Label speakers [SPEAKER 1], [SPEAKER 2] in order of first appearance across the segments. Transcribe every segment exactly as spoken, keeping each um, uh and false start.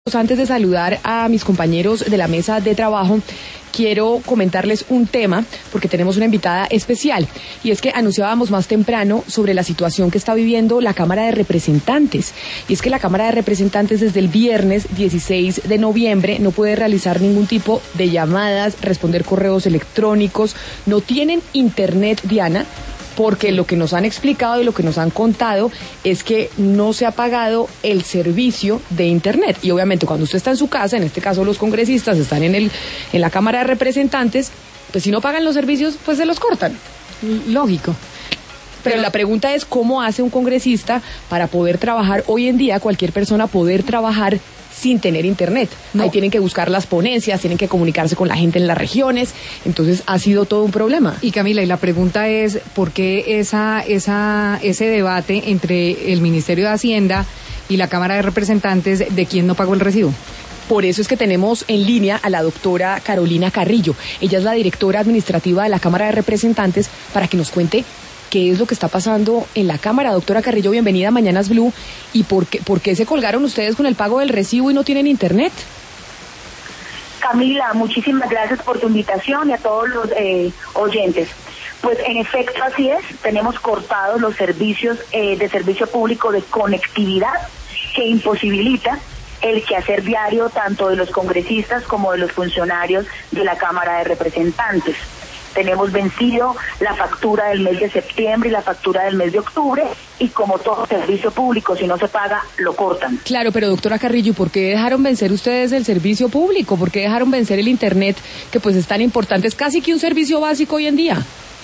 [SPEAKER 1] Antes de saludar a mis compañeros de la mesa de trabajo, quiero comentarles un tema porque tenemos una invitada especial y es que anunciábamos más temprano sobre la situación que está viviendo la Cámara de Representantes y es que la Cámara de Representantes desde el viernes dieciséis de noviembre no puede realizar ningún tipo de llamadas, responder correos electrónicos, no tienen internet, Diana, porque lo que nos han explicado y lo que nos han contado es que no se ha pagado el servicio de internet. Y obviamente cuando usted está en su casa, en este caso los congresistas están en el en la Cámara de Representantes, pues si no pagan los servicios, pues se los cortan.
[SPEAKER 2] Lógico.
[SPEAKER 1] Pero, Pero la pregunta es cómo hace un congresista para poder trabajar hoy en día, cualquier persona poder trabajar sin tener internet. No. Ahí tienen que buscar las ponencias, tienen que comunicarse con la gente en las regiones, entonces ha sido todo un problema.
[SPEAKER 2] Y Camila, y la pregunta es, ¿por qué esa, esa, ese debate entre el Ministerio de Hacienda y la Cámara de Representantes de quién no pagó el recibo?
[SPEAKER 1] Por eso es que tenemos en línea a la doctora Carolina Carrillo. Ella es la directora administrativa de la Cámara de Representantes para que nos cuente qué es lo que está pasando en la Cámara. Doctora Carrillo, bienvenida a Mañanas Blue. ¿Y por qué, por qué se colgaron ustedes con el pago del recibo y no tienen internet?
[SPEAKER 3] Camila, muchísimas gracias por tu invitación y a todos los eh, oyentes. Pues en efecto así es, tenemos cortados los servicios eh, de servicio público de conectividad que imposibilita el quehacer diario tanto de los congresistas como de los funcionarios de la Cámara de Representantes. Tenemos vencido la factura del mes de septiembre y la factura del mes de octubre y como todo servicio público, si no se paga, lo cortan.
[SPEAKER 1] Claro, pero doctora Carrillo, ¿por qué dejaron vencer ustedes el servicio público? ¿Por qué dejaron vencer el internet, que pues es tan importante, es casi que un servicio básico hoy en día?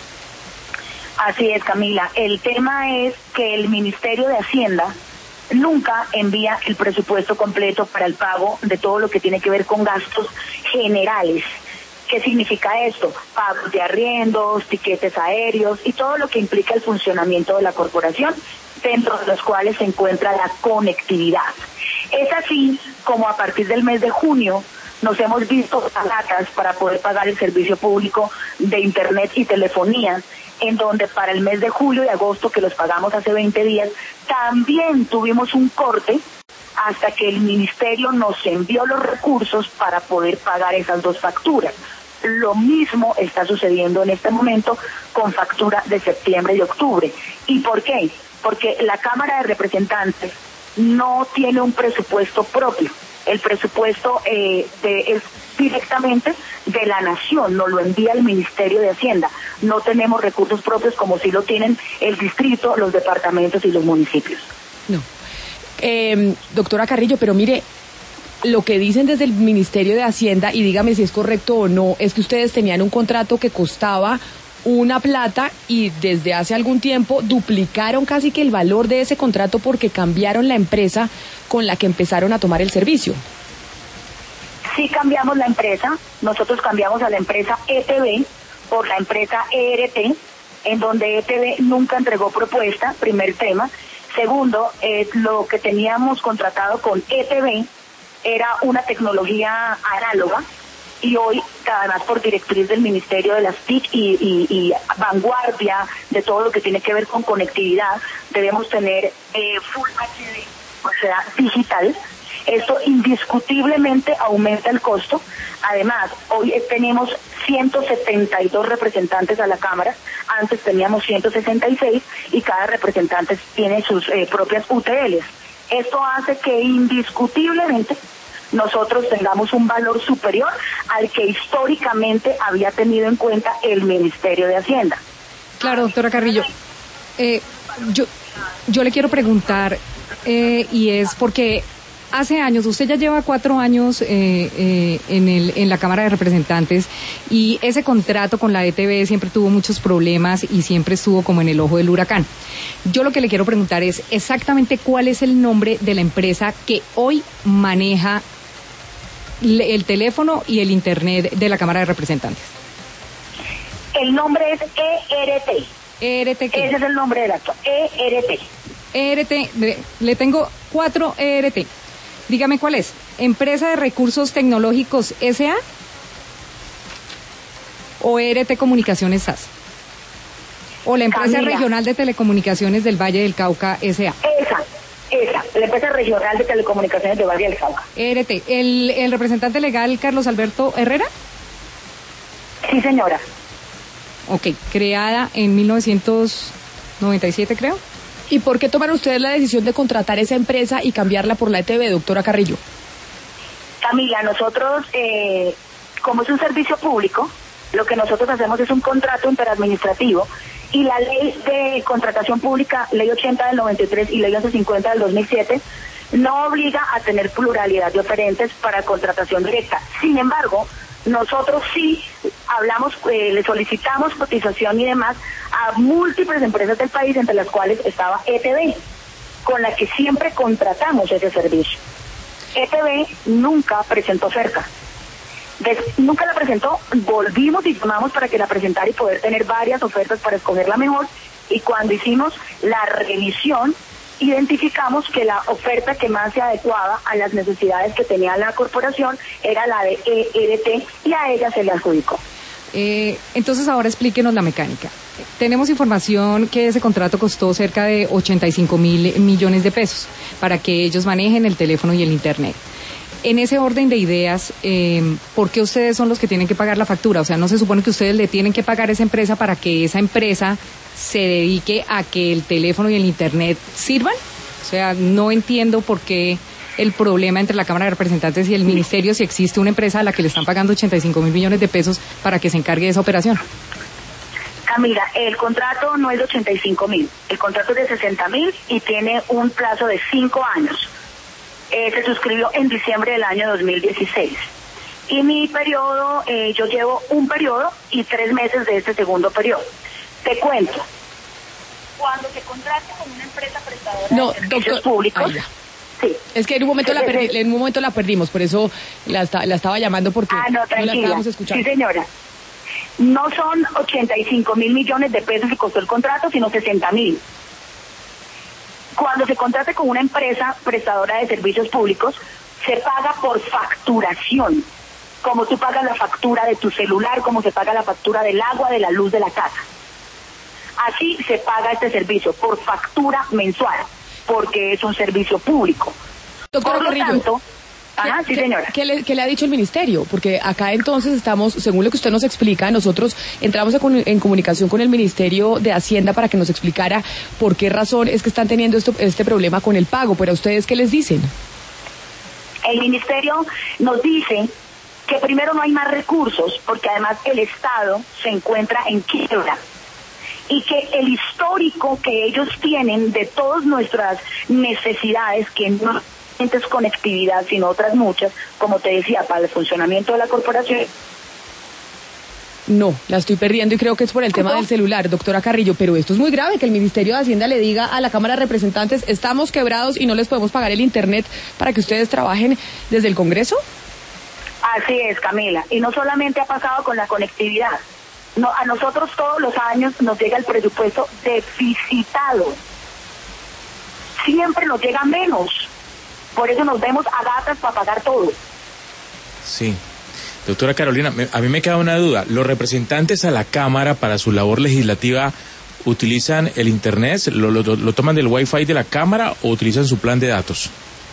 [SPEAKER 3] Así es, Camila. El tema es que el Ministerio de Hacienda nunca envía el presupuesto completo para el pago de todo lo que tiene que ver con gastos generales. ¿Qué significa esto? Pagos de arriendos, tiquetes aéreos y todo lo que implica el funcionamiento de la corporación, dentro de los cuales se encuentra la conectividad. Es así como a partir del mes de junio nos hemos visto palatas para poder pagar el servicio público de internet y telefonía, en donde para el mes de julio y agosto, que los pagamos hace veinte días, también tuvimos un corte hasta que el ministerio nos envió los recursos para poder pagar esas dos facturas. Lo mismo está sucediendo en este momento con factura de septiembre y octubre. ¿Y por qué? Porque la Cámara de Representantes no tiene un presupuesto propio. El presupuesto eh, de, es directamente de la Nación, nos lo envía el Ministerio de Hacienda. No tenemos recursos propios como sí lo tienen el distrito, los departamentos y los municipios.
[SPEAKER 1] No. Eh, doctora Carrillo, pero mire, lo que dicen desde el Ministerio de Hacienda, y dígame si es correcto o no, es que ustedes tenían un contrato que costaba una plata y desde hace algún tiempo duplicaron casi que el valor de ese contrato porque cambiaron la empresa con la que empezaron a tomar el servicio.
[SPEAKER 3] Sí cambiamos la empresa, nosotros cambiamos a la empresa E T V por la empresa E R T, en donde E T V nunca entregó propuesta, primer tema. Segundo, eh, lo que teníamos contratado con E T V era una tecnología análoga y hoy, además por directriz del Ministerio de las T I C y, y, y vanguardia de todo lo que tiene que ver con conectividad, debemos tener eh, Full H D, o sea, digital. Esto indiscutiblemente aumenta el costo. Además, hoy tenemos ciento setenta y dos representantes a la Cámara, antes teníamos ciento sesenta y seis y cada representante tiene sus eh, propias U T Ls. Esto hace que indiscutiblemente nosotros tengamos un valor superior al que históricamente había tenido en cuenta el Ministerio de Hacienda.
[SPEAKER 2] Claro, doctora Carrillo. Eh, yo, yo le quiero preguntar, eh, y es porque hace años, usted ya lleva cuatro años eh, eh, en, el, en la Cámara de Representantes y ese contrato con la E T V siempre tuvo muchos problemas y siempre estuvo como en el ojo del huracán. Yo lo que le quiero preguntar es exactamente cuál es el nombre de la empresa que hoy maneja el teléfono y el internet de la Cámara de Representantes.
[SPEAKER 3] El nombre es E R T.
[SPEAKER 2] ¿E R T qué?
[SPEAKER 3] Ese es el nombre del acto, E R T.
[SPEAKER 2] E R T, le tengo cuatro E R T. Dígame cuál es. ¿Empresa de Recursos Tecnológicos S A o E R T Comunicaciones S A S? ¿O la Empresa
[SPEAKER 3] Camila.
[SPEAKER 2] Regional de Telecomunicaciones del Valle del Cauca S A?
[SPEAKER 3] Esa, Esa, la empresa regional de telecomunicaciones de Valle del Cauca.
[SPEAKER 2] E R T. ¿El, el representante legal Carlos Alberto Herrera?
[SPEAKER 3] Sí, señora.
[SPEAKER 2] Ok, creada en mil novecientos noventa y siete, creo.
[SPEAKER 1] ¿Y por qué tomaron ustedes la decisión de contratar esa empresa y cambiarla por la E T V, doctora Carrillo?
[SPEAKER 3] Camila, nosotros, eh, como es un servicio público, lo que nosotros hacemos es un contrato interadministrativo y la ley de contratación pública, ley ochenta del noventa y tres y ley once cincuenta del dos mil siete, no obliga a tener pluralidad de oferentes para contratación directa. Sin embargo, nosotros sí hablamos, eh, le solicitamos cotización y demás a múltiples empresas del país, entre las cuales estaba E T V, con la que siempre contratamos ese servicio. E T V nunca presentó oferta. Des, nunca la presentó, volvimos y llamamos para que la presentara y poder tener varias ofertas para escoger la mejor, y cuando hicimos la revisión, identificamos que la oferta que más se adecuaba a las necesidades que tenía la corporación era la de E R T y a ella se le adjudicó.
[SPEAKER 2] Eh, entonces ahora explíquenos la mecánica. Tenemos información que ese contrato costó cerca de ochenta y cinco mil millones de pesos para que ellos manejen el teléfono y el internet. En ese orden de ideas, eh, ¿por qué ustedes son los que tienen que pagar la factura? O sea, ¿no se supone que ustedes le tienen que pagar a esa empresa para que esa empresa se dedique a que el teléfono y el internet sirvan? O sea, no entiendo por qué el problema entre la Cámara de Representantes y el Ministerio, si existe una empresa a la que le están pagando ochenta y cinco mil millones de pesos para que se encargue de esa operación.
[SPEAKER 3] Camila, el contrato no es de ochenta y cinco mil, el contrato es de sesenta mil y tiene un plazo de cinco años. Eh, se suscribió en diciembre del año dos mil dieciséis. Y mi periodo, eh, yo llevo un periodo y tres meses de este segundo periodo. Te cuento, cuando se contrata con una empresa prestadora
[SPEAKER 1] no,
[SPEAKER 3] de servicios
[SPEAKER 1] doctor,
[SPEAKER 3] públicos... Sí.
[SPEAKER 1] Es que en un momento la perdi, en un momento la perdimos, por eso la, está, la estaba llamando porque
[SPEAKER 3] ah, no,
[SPEAKER 1] no la estábamos escuchando.
[SPEAKER 3] Sí, señora. No son ochenta y cinco mil millones de pesos que costó el contrato, sino sesenta mil. Cuando se contrata con una empresa prestadora de servicios públicos, se paga por facturación, como tú pagas la factura de tu celular, como se paga la factura del agua, de la luz de la casa. Así se paga este servicio, por factura mensual, porque es un servicio público.
[SPEAKER 1] Doctora
[SPEAKER 3] Por lo
[SPEAKER 1] Carrillo,
[SPEAKER 3] tanto, ajá, sí,
[SPEAKER 1] ¿qué,
[SPEAKER 3] señora.
[SPEAKER 1] ¿qué le, ¿Qué le ha dicho el Ministerio? Porque acá entonces estamos, según lo que usted nos explica, nosotros entramos en, en comunicación con el Ministerio de Hacienda para que nos explicara por qué razón es que están teniendo esto, este problema con el pago. Pero ¿a ustedes qué les dicen?
[SPEAKER 3] El Ministerio nos dice que primero no hay más recursos, porque además el Estado se encuentra en quiebra. Y que el histórico que ellos tienen de todas nuestras necesidades, que no es conectividad, sino otras muchas, como te decía, para el funcionamiento de la corporación.
[SPEAKER 1] No, la estoy perdiendo y creo que es por el tema del celular, doctora Carrillo, pero esto es muy grave, que el Ministerio de Hacienda le diga a la Cámara de Representantes, estamos quebrados y no les podemos pagar el internet para que ustedes trabajen desde el Congreso.
[SPEAKER 3] Así es, Camila, y no solamente ha pasado con la conectividad. No, a nosotros todos los años nos llega el presupuesto deficitado. Siempre nos llega menos. Por eso nos vemos a gatas para pagar todo.
[SPEAKER 4] Sí. Doctora Carolina, me, a mí me queda una duda. ¿Los representantes a la Cámara para su labor legislativa utilizan el Internet? ¿Lo, lo, lo toman del Wi-Fi de la Cámara o utilizan su plan de datos?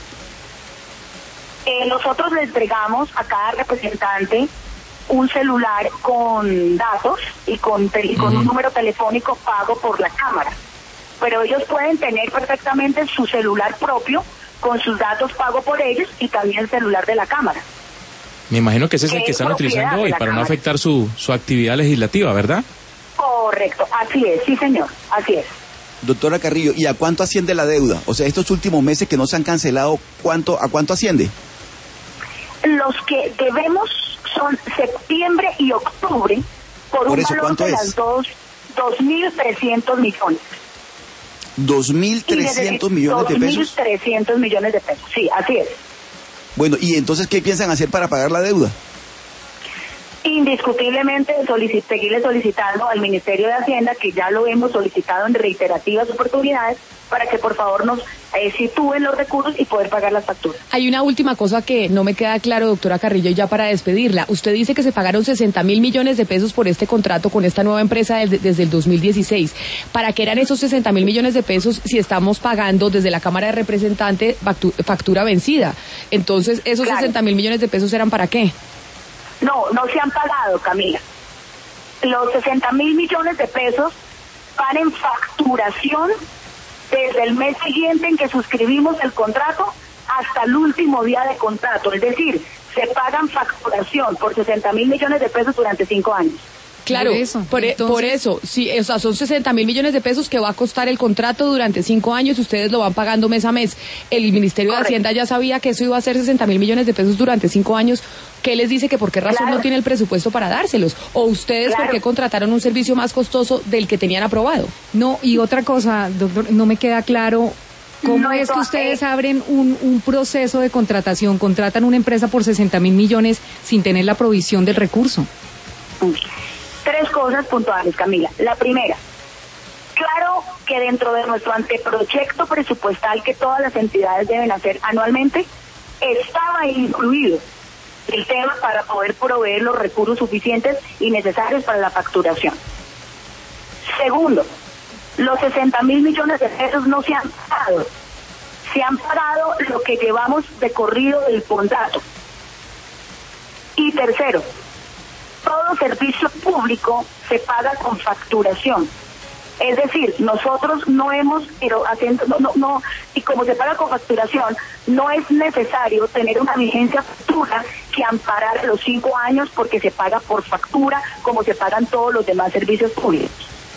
[SPEAKER 3] Eh, nosotros le entregamos a cada representante un celular con datos y con, te- con uh-huh. un número telefónico pago por la Cámara. Pero ellos pueden tener perfectamente su celular propio con sus datos pago por ellos y también el celular de la Cámara.
[SPEAKER 4] Me imagino que ese es el que están utilizando hoy para Cámara. No afectar su, su actividad legislativa, ¿verdad?
[SPEAKER 3] Correcto, así es, sí señor, así es.
[SPEAKER 5] Doctora Carrillo, ¿y a cuánto asciende la deuda? O sea, estos últimos meses que no se han cancelado, ¿cuánto, ¿a cuánto asciende?
[SPEAKER 3] Los que debemos son septiembre y octubre por, por un eso, valor de es? las dos, dos mil trescientos millones.
[SPEAKER 5] ¿Dos mil trescientos millones de pesos?
[SPEAKER 3] Dos mil trescientos millones de pesos, sí, así es.
[SPEAKER 5] Bueno, ¿y entonces qué piensan hacer para pagar la deuda?
[SPEAKER 3] Indiscutiblemente solicit- seguirle solicitando al Ministerio de Hacienda, que ya lo hemos solicitado en reiterativas oportunidades, para que por favor nos eh, sitúen los recursos y poder pagar las facturas.
[SPEAKER 1] Hay una última cosa que no me queda claro, doctora Carrillo, ya para despedirla. Usted dice que se pagaron sesenta mil millones de pesos por este contrato con esta nueva empresa desde, desde el dos mil dieciséis. ¿Para qué eran esos sesenta mil millones de pesos si estamos pagando desde la Cámara de Representantes factura vencida? Entonces, ¿esos
[SPEAKER 3] claro.
[SPEAKER 1] sesenta mil millones de pesos eran para qué?
[SPEAKER 3] No, no se han pagado, Camila. Los sesenta mil millones de pesos van en facturación desde el mes siguiente en que suscribimos el contrato hasta el último día de contrato. Es decir, se pagan facturación por sesenta mil millones de pesos durante cinco años.
[SPEAKER 1] Claro,
[SPEAKER 2] por eso,
[SPEAKER 1] por,
[SPEAKER 2] entonces...
[SPEAKER 1] por eso, sí, o sea, son sesenta mil millones de pesos que va a costar el contrato durante cinco años, ustedes lo van pagando mes a mes. El Ministerio
[SPEAKER 3] Correcto.
[SPEAKER 1] de Hacienda ya sabía que eso iba a ser sesenta mil millones de pesos durante cinco años. ¿Qué les dice que por qué razón
[SPEAKER 3] Claro.
[SPEAKER 1] no tiene el presupuesto para dárselos? ¿O ustedes
[SPEAKER 3] Claro.
[SPEAKER 1] por qué contrataron un servicio más costoso del que tenían aprobado?
[SPEAKER 2] No, y otra cosa, doctor, no me queda claro cómo
[SPEAKER 3] No,
[SPEAKER 2] es que
[SPEAKER 3] eso,
[SPEAKER 2] ustedes
[SPEAKER 3] eh,
[SPEAKER 2] abren un, un proceso de contratación, contratan una empresa por sesenta mil millones sin tener la provisión del recurso.
[SPEAKER 3] Tres cosas puntuales, Camila. La primera, claro que dentro de nuestro anteproyecto presupuestal que todas las entidades deben hacer anualmente, estaba incluido el tema para poder proveer los recursos suficientes y necesarios para la facturación. Segundo, los sesenta mil millones de pesos no se han pagado. Se han pagado lo que llevamos de corrido del contrato. Y tercero, todo servicio público se paga con facturación. Es decir, nosotros no hemos, pero haciendo, no, no, no, y como se paga con facturación, no es necesario tener una vigencia futura que amparar los cinco años porque se paga por factura, como se pagan todos los demás servicios públicos.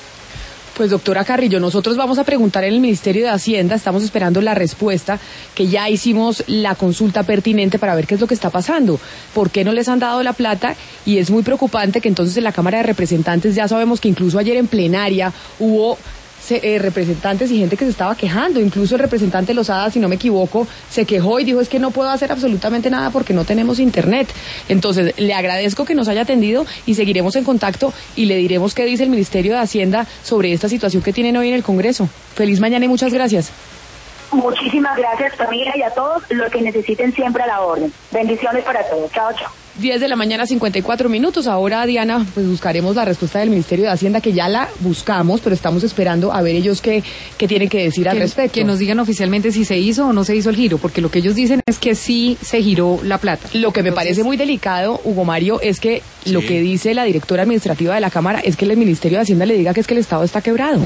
[SPEAKER 1] Pues doctora Carrillo, nosotros vamos a preguntar en el Ministerio de Hacienda, estamos esperando la respuesta, que ya hicimos la consulta pertinente para ver qué es lo que está pasando, por qué no les han dado la plata, y es muy preocupante que entonces en la Cámara de Representantes ya sabemos que incluso ayer en plenaria hubo se, eh, representantes y gente que se estaba quejando, incluso el representante Lozada, si no me equivoco, se quejó y dijo es que no puedo hacer absolutamente nada porque no tenemos internet. Entonces, le agradezco que nos haya atendido y seguiremos en contacto y le diremos qué dice el Ministerio de Hacienda sobre esta situación que tienen hoy en el Congreso. Feliz mañana y muchas gracias.
[SPEAKER 3] Muchísimas gracias, Camila, y a todos los que necesiten siempre a la orden. Bendiciones para todos. Chao, chao.
[SPEAKER 1] diez de la mañana, cincuenta y cuatro minutos. Ahora, Diana, pues buscaremos la respuesta del Ministerio de Hacienda, que ya la buscamos, pero estamos esperando a ver ellos qué, qué tienen que decir al
[SPEAKER 2] que,
[SPEAKER 1] respecto.
[SPEAKER 2] Que nos digan oficialmente si se hizo o no se hizo el giro, porque lo que ellos dicen es que sí se giró la plata.
[SPEAKER 1] Lo que me
[SPEAKER 2] Entonces,
[SPEAKER 1] parece muy delicado, Hugo Mario, es que
[SPEAKER 4] Sí.
[SPEAKER 1] lo que dice la directora administrativa de la Cámara es que el Ministerio de Hacienda le diga que es que el Estado está quebrado.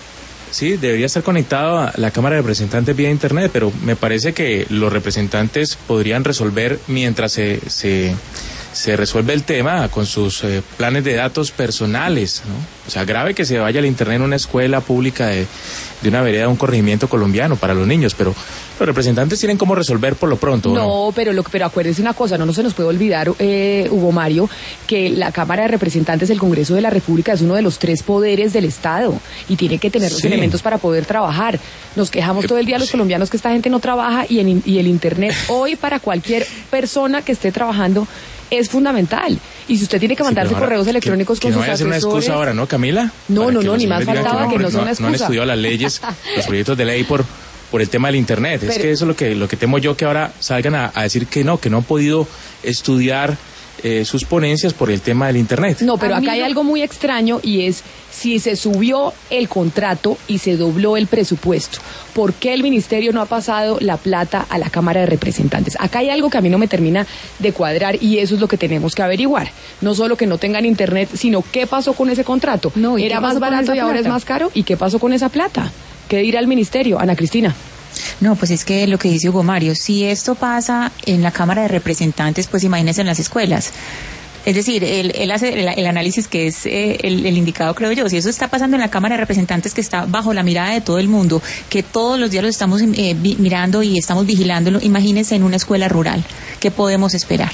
[SPEAKER 4] Sí, debería estar conectado a la Cámara de Representantes vía Internet, pero me parece que los representantes podrían resolver mientras se, se, se resuelve el tema con sus eh, planes de datos personales, ¿no? O sea, grave que se vaya al Internet en una escuela pública de, de una vereda, un corregimiento colombiano para los niños, pero los representantes tienen cómo resolver por lo pronto, ¿no?
[SPEAKER 1] No, pero lo, pero acuérdese una cosa, no, no se nos puede olvidar, eh, Hugo Mario, que la Cámara de Representantes del Congreso de la República es uno de los tres poderes del Estado y tiene que tener los
[SPEAKER 4] Sí.
[SPEAKER 1] elementos para poder trabajar. Nos quejamos
[SPEAKER 4] Eh,
[SPEAKER 1] todo el día los
[SPEAKER 4] sí.
[SPEAKER 1] colombianos que esta gente no trabaja y, en, y el Internet hoy para cualquier persona que esté trabajando es fundamental. Y si usted tiene que
[SPEAKER 4] Sí,
[SPEAKER 1] mandarse
[SPEAKER 4] pero ahora,
[SPEAKER 1] correos electrónicos
[SPEAKER 4] que,
[SPEAKER 1] con
[SPEAKER 4] que no
[SPEAKER 1] sus
[SPEAKER 4] vaya a ser una
[SPEAKER 1] asesores...
[SPEAKER 4] excusa ahora, ¿no, Camila?
[SPEAKER 1] No,
[SPEAKER 4] Para
[SPEAKER 1] no,
[SPEAKER 4] que
[SPEAKER 1] no,
[SPEAKER 4] los
[SPEAKER 1] ni más
[SPEAKER 4] señores digan
[SPEAKER 1] faltaba
[SPEAKER 4] no,
[SPEAKER 1] que no
[SPEAKER 4] no,
[SPEAKER 1] sea una
[SPEAKER 4] no han
[SPEAKER 1] excusa.
[SPEAKER 4] estudiado las leyes, los proyectos de ley por por el tema del Internet. Es
[SPEAKER 1] Pero-
[SPEAKER 4] que eso es lo que lo que temo yo, que ahora salgan a, a decir que no, que no han podido estudiar eh, sus ponencias por el tema del Internet.
[SPEAKER 1] No, pero
[SPEAKER 2] A mí
[SPEAKER 1] acá hay
[SPEAKER 2] lo-
[SPEAKER 1] algo muy extraño y es si se subió el contrato y se dobló el presupuesto, ¿por qué el ministerio no ha pasado la plata a la Cámara de Representantes? Acá hay algo que a mí no me termina de cuadrar y eso es lo que tenemos que averiguar. No solo que no tengan internet, sino qué pasó con ese contrato.
[SPEAKER 2] No, ¿y
[SPEAKER 1] Era
[SPEAKER 2] qué
[SPEAKER 1] más
[SPEAKER 2] pasó con
[SPEAKER 1] barato
[SPEAKER 2] esa
[SPEAKER 1] y ahora es
[SPEAKER 2] plata?
[SPEAKER 1] más caro. ¿Y qué pasó con esa plata? ¿Qué dirá el ministerio? Ana Cristina.
[SPEAKER 6] No, pues es que lo que dice Hugo Mario, si esto pasa en la Cámara de Representantes, pues imagínense en las escuelas. Es decir, él, él hace el, el análisis que es eh, el, el indicado, creo yo. Si eso está pasando en la Cámara de Representantes, que está bajo la mirada de todo el mundo, que todos los días lo estamos eh, vi, mirando y estamos vigilándolo, imagínense en una escuela rural. ¿Qué podemos esperar?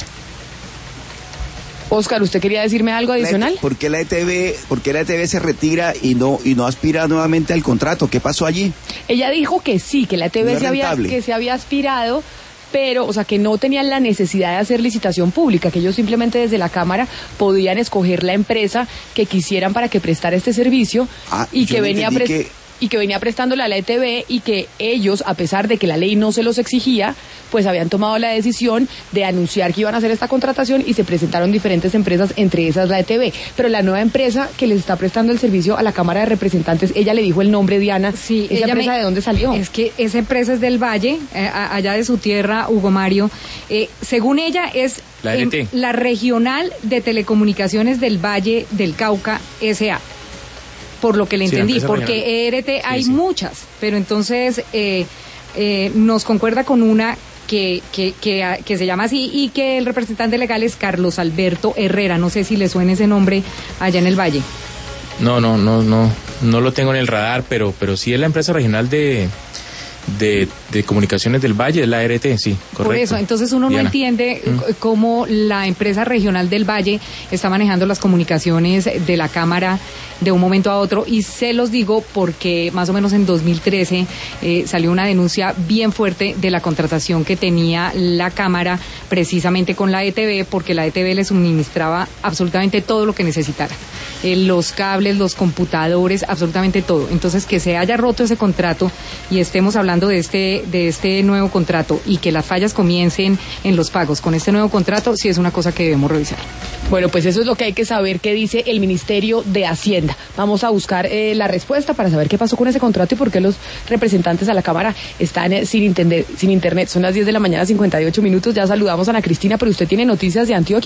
[SPEAKER 1] Oscar, ¿usted quería decirme algo adicional?
[SPEAKER 5] La- ¿Por qué la E T V, por qué la E T V se retira y no y no aspira nuevamente al contrato? ¿Qué pasó allí?
[SPEAKER 1] Ella dijo que sí, que la T V
[SPEAKER 5] No es
[SPEAKER 1] se había,
[SPEAKER 5] rentable.
[SPEAKER 1] que se había aspirado, pero, o sea, que no tenían la necesidad de hacer licitación pública, que ellos simplemente desde la Cámara podían escoger la empresa que quisieran para que prestara este servicio
[SPEAKER 5] Ah,
[SPEAKER 1] y
[SPEAKER 5] yo
[SPEAKER 1] que
[SPEAKER 5] le
[SPEAKER 1] venía
[SPEAKER 5] entendí
[SPEAKER 1] pres-
[SPEAKER 5] que
[SPEAKER 1] y que venía prestándole a la E T V y que ellos, a pesar de que la ley no se los exigía, pues habían tomado la decisión de anunciar que iban a hacer esta contratación y se presentaron diferentes empresas, entre esas la E T V. Pero la nueva empresa que les está prestando el servicio a la Cámara de Representantes, ella le dijo el nombre, Diana.
[SPEAKER 2] Sí,
[SPEAKER 1] ¿esa empresa
[SPEAKER 2] me,
[SPEAKER 1] de dónde salió?
[SPEAKER 2] Es que esa empresa es del Valle, eh, allá de su tierra, Hugo Mario. Eh, según ella es
[SPEAKER 4] la,
[SPEAKER 2] eh, la Regional de Telecomunicaciones del Valle del Cauca S A Por lo que le entendí, sí, porque regional. E R T hay sí, sí. muchas, pero entonces eh, eh, nos concuerda con una que, que, que, que se llama así y que el representante legal es Carlos Alberto Herrera. No sé si le suena ese nombre allá en el Valle.
[SPEAKER 4] No, no, no, no, no lo tengo en el radar, pero, pero sí es la empresa regional de... De, de comunicaciones del Valle, de la E R T, sí, correcto.
[SPEAKER 2] Por eso, entonces uno Diana. no entiende ¿Mm? cómo la empresa regional del Valle está manejando las comunicaciones de la Cámara de un momento a otro, y se los digo porque más o menos en dos mil trece eh, salió una denuncia bien fuerte de la contratación que tenía la Cámara precisamente con la E T V, porque la E T V le suministraba absolutamente todo lo que necesitara. Eh, los cables, los computadores, absolutamente todo. Entonces, que se haya roto ese contrato y estemos hablando de este de este nuevo contrato y que las fallas comiencen en los pagos con este nuevo contrato, sí es una cosa que debemos revisar.
[SPEAKER 1] Bueno, pues eso es lo que hay que saber, qué dice el Ministerio de Hacienda. Vamos a buscar eh, la respuesta para saber qué pasó con ese contrato y por qué los representantes a la Cámara están eh, sin, entender, sin internet. Son las diez de la mañana, cincuenta y ocho minutos. Ya saludamos a Ana Cristina, pero usted tiene noticias de Antioquia.